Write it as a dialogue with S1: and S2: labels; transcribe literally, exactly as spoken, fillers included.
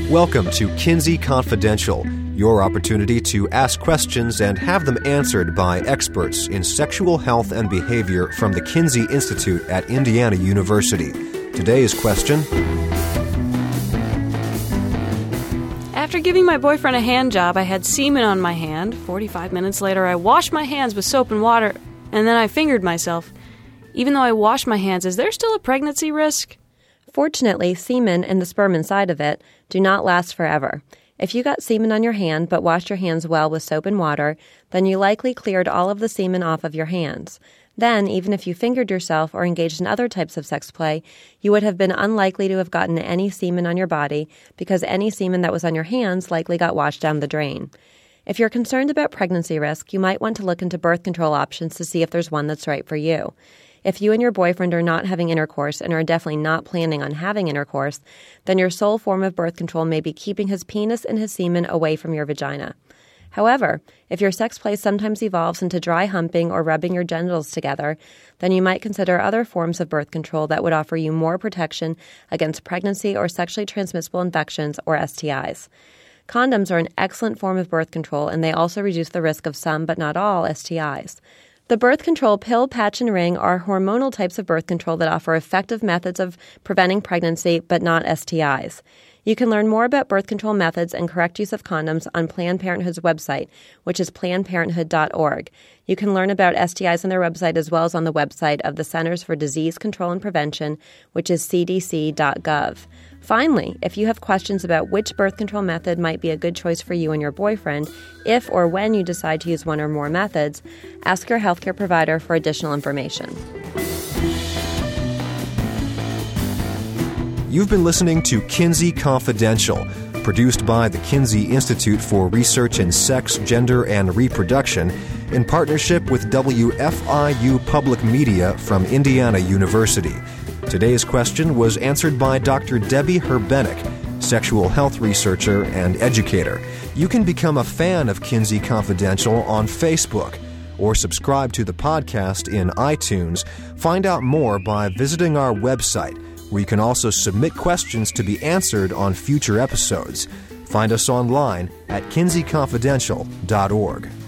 S1: Welcome to Kinsey Confidential, your opportunity to ask questions and have them answered by experts in sexual health and behavior from the Kinsey Institute at Indiana University. Today's question:
S2: after giving my boyfriend a hand job, I had semen on my hand. forty-five minutes later, I washed my hands with soap and water, and then I fingered myself. Even though I washed my hands, is there still a pregnancy risk?
S3: Fortunately, semen and the sperm inside of it do not last forever. If you got semen on your hand but washed your hands well with soap and water, then you likely cleared all of the semen off of your hands. Then, even if you fingered yourself or engaged in other types of sex play, you would have been unlikely to have gotten any semen on your body because any semen that was on your hands likely got washed down the drain. If you're concerned about pregnancy risk, you might want to look into birth control options to see if there's one that's right for you. If you and your boyfriend are not having intercourse and are definitely not planning on having intercourse, then your sole form of birth control may be keeping his penis and his semen away from your vagina. However, if your sex play sometimes evolves into dry humping or rubbing your genitals together, then you might consider other forms of birth control that would offer you more protection against pregnancy or sexually transmissible infections or S T Is. Condoms are an excellent form of birth control, and they also reduce the risk of some, but not all, S T Is. The birth control pill, patch, and ring are hormonal types of birth control that offer effective methods of preventing pregnancy, but not S T Is. You can learn more about birth control methods and correct use of condoms on Planned Parenthood's website, which is planned parenthood dot org. You can learn about S T Is on their website as well as on the website of the Centers for Disease Control and Prevention, which is c d c dot gov. Finally, if you have questions about which birth control method might be a good choice for you and your boyfriend, if or when you decide to use one or more methods, ask your healthcare provider for additional information.
S1: You've been listening to Kinsey Confidential, produced by the Kinsey Institute for Research in Sex, Gender, and Reproduction in partnership with W F I U Public Media from Indiana University. Today's question was answered by Doctor Debbie Herbenick, sexual health researcher and educator. You can become a fan of Kinsey Confidential on Facebook or subscribe to the podcast in iTunes. Find out more by visiting our website, where you can also submit questions to be answered on future episodes. Find us online at kinsey confidential dot org.